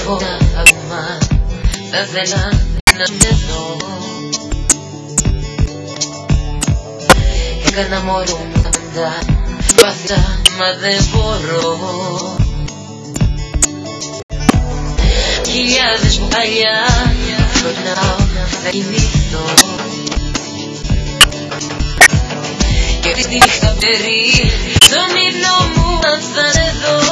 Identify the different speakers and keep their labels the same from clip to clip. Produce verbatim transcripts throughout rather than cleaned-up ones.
Speaker 1: έχω ακόμα, θα ήθελα να με δω. Έκανα μωρό μου τα πάντα, πάθησα μα δεν μπορώ. Χιλιάδες μπουκάλια φρονάω να κοιμηθώ. Και τη νύχτα περί στον ύπνο μου αν θα σε δω.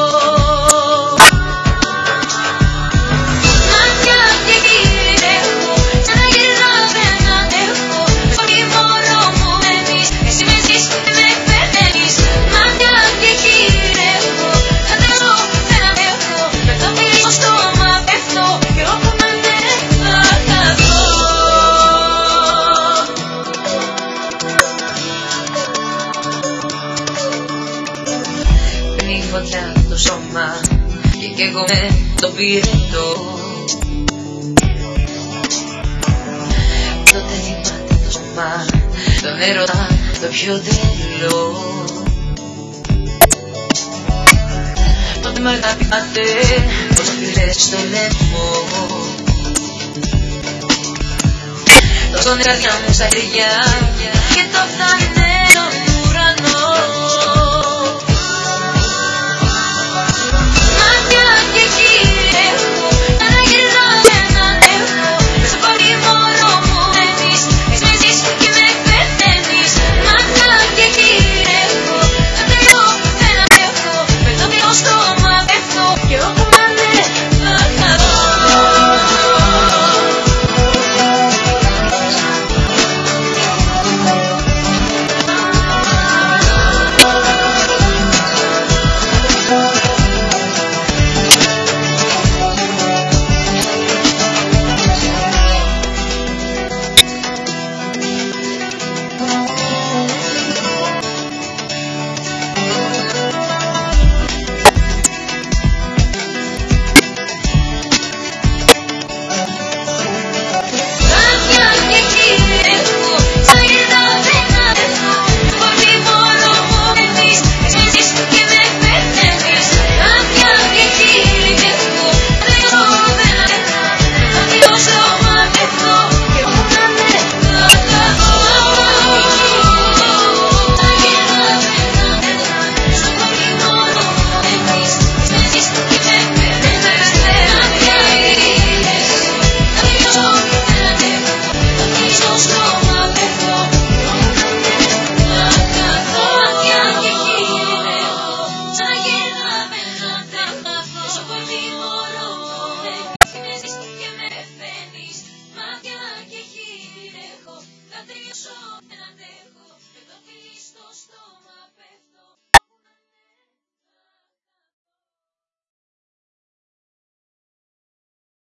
Speaker 1: Φωτιά το σώμα και καίγομαι το πυρετό. Τότε θυμάται το σώμα, τον έρωτα το πιο τρελό. Τότε μ' αγαπάτε πως φυλές στο λαιμό. Τόσο νεραδιά μου στα χέρια και το θάνατο.